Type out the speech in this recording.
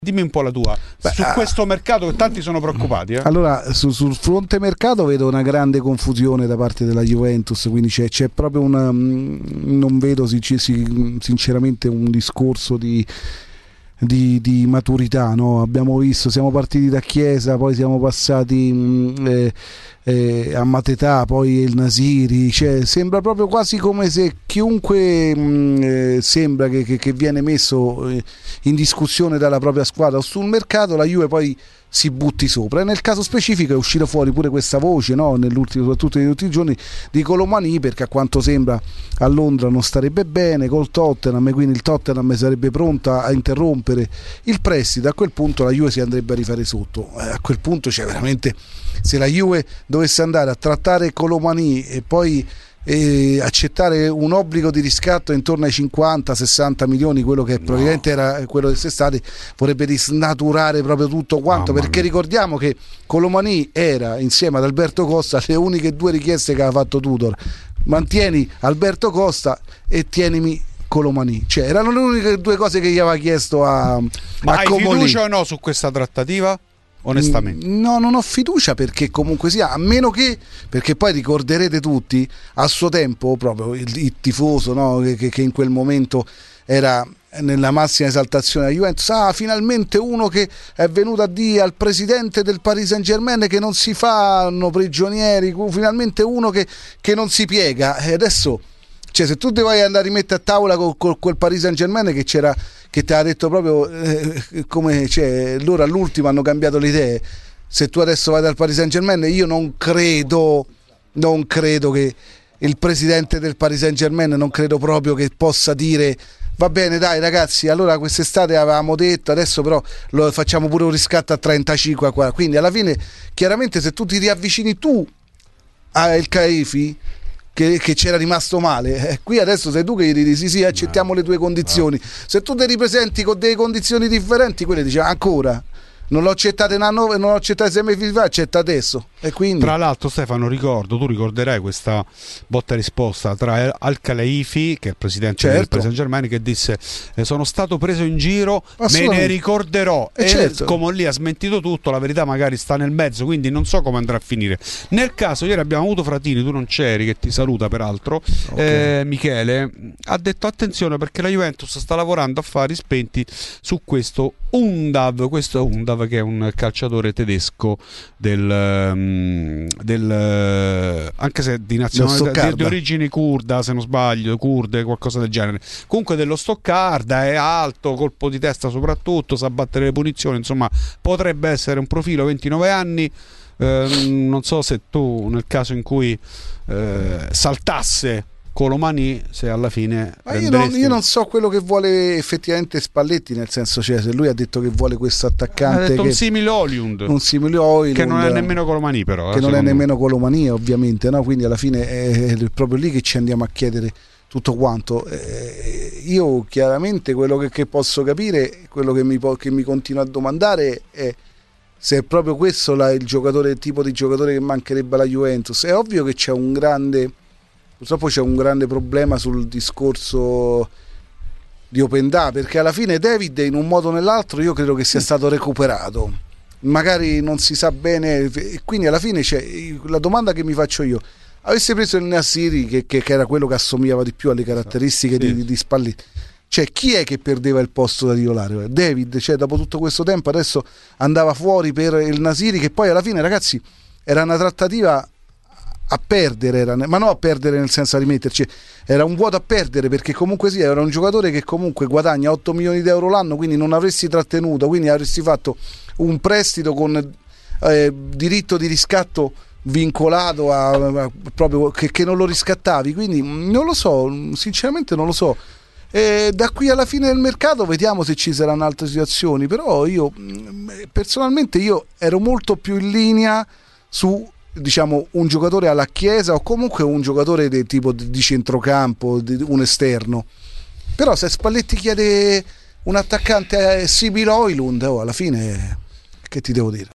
Dimmi un po' la tua su questo mercato, che tanti sono preoccupati. Allora, sul fronte mercato vedo una grande confusione da parte della Juventus, quindi c'è proprio non vedo sinceramente un discorso di maturità, no? Abbiamo visto, siamo partiti da Chiesa, poi siamo passati a Matetà, poi il Nasiri, cioè, sembra proprio quasi come se chiunque sembra che viene messo in discussione dalla propria squadra o sul mercato, la Juve poi si butti sopra. E nel caso specifico è uscita fuori pure questa voce, no? Soprattutto negli ultimi giorni, di Colomani, perché a quanto sembra a Londra non starebbe bene col Tottenham, e quindi il Tottenham sarebbe pronto a interrompere il prestito. A quel punto la Juve si andrebbe a rifare sotto. A quel punto c'è veramente, se la Juve dovesse andare a trattare Colomani e poi accettare un obbligo di riscatto intorno ai 50-60 milioni, quello che probabilmente era quello dell'estate, vorrebbe risnaturare proprio tutto quanto, perché ricordiamo che Colomani era, insieme ad Alberto Costa, le uniche due richieste che aveva fatto Tudor: mantieni Alberto Costa e tienimi Colomani, cioè erano le uniche due cose che gli aveva chiesto Ma hai fiducia o no su questa trattativa? Onestamente no, non ho fiducia, perché comunque sia, a meno che, perché poi ricorderete tutti a suo tempo proprio il tifoso, no? che in quel momento era nella massima esaltazione della Juventus: finalmente uno che è venuto a dire al presidente del Paris Saint-Germain che non si fanno prigionieri, finalmente uno che non si piega. E adesso, cioè, se tu ti vai andare a rimettere a tavola col Paris Saint-Germain, che ti ha detto proprio come, cioè, loro all'ultimo hanno cambiato le idee. Se tu adesso vai dal Paris Saint-Germain, io non credo che il presidente del Paris Saint-Germain, non credo proprio che possa dire: va bene, dai ragazzi, allora quest'estate avevamo detto, adesso però lo facciamo pure un riscatto a 35 a 40. Quindi alla fine, chiaramente, se tu ti riavvicini tu a El Khelaïfi, che c'era rimasto male, qui adesso sei tu che gli dici sì, accettiamo le tue condizioni. Se tu ti ripresenti con delle condizioni differenti, quelli dicevano: ancora non l'ho accettato in anno, non l'ho accettato 6 mesi fa, accetta adesso. E quindi, tra l'altro, Stefano, tu ricorderai questa botta e risposta tra Al Khelaïfi, che è il presidente del Paris Saint-Germain, che disse: sono stato preso in giro, me ne ricorderò. E come lì ha smentito tutto, la verità magari sta nel mezzo, quindi non so come andrà a finire. Nel caso, ieri abbiamo avuto Fratini, tu non c'eri, che ti saluta peraltro, Michele ha detto: attenzione, perché la Juventus sta lavorando a fari spenti su questo Undav, che è un calciatore tedesco anche se di nazionalità di origini curda, se non sbaglio, kurde, qualcosa del genere, comunque dello Stoccarda, è alto, colpo di testa soprattutto, sa battere le punizioni, insomma potrebbe essere un profilo. 29 anni. Non so se tu, nel caso in cui saltasse Colomani, se alla fine io non so quello che vuole effettivamente Spalletti, nel senso, cioè, se lui ha detto che vuole questo attaccante, ha detto un simile Højlund, che non è nemmeno Colomani, però che non è nemmeno Colomani, ovviamente, no? Quindi alla fine è proprio lì che ci andiamo a chiedere tutto quanto. Io chiaramente quello che posso capire, quello che mi continuo a domandare è se è proprio questo il tipo di giocatore che mancherebbe alla Juventus. È ovvio che purtroppo c'è un grande problema sul discorso di Openda, perché alla fine David, in un modo o nell'altro, io credo che sia stato recuperato, magari non si sa bene, e quindi alla fine c'è la domanda che mi faccio io: avesse preso il Nasiri, che era quello che assomigliava di più alle caratteristiche di Spalletti, cioè chi è che perdeva il posto da titolare? David, cioè, dopo tutto questo tempo adesso andava fuori per il Nasiri, che poi alla fine, ragazzi, era una trattativa a perdere, ma non a perdere nel senso a rimetterci, era un vuoto a perdere, perché comunque sì, era un giocatore che comunque guadagna 8 milioni di euro l'anno, quindi non avresti trattenuto, quindi avresti fatto un prestito con diritto di riscatto vincolato proprio che non lo riscattavi, quindi non lo so, sinceramente non lo so. Da qui alla fine del mercato vediamo se ci saranno altre situazioni, però io personalmente ero molto più in linea su, diciamo, un giocatore alla Chiesa, o comunque un giocatore del tipo di centrocampo, un esterno. Però se Spalletti chiede un attaccante simile Højlund, alla fine che ti devo dire?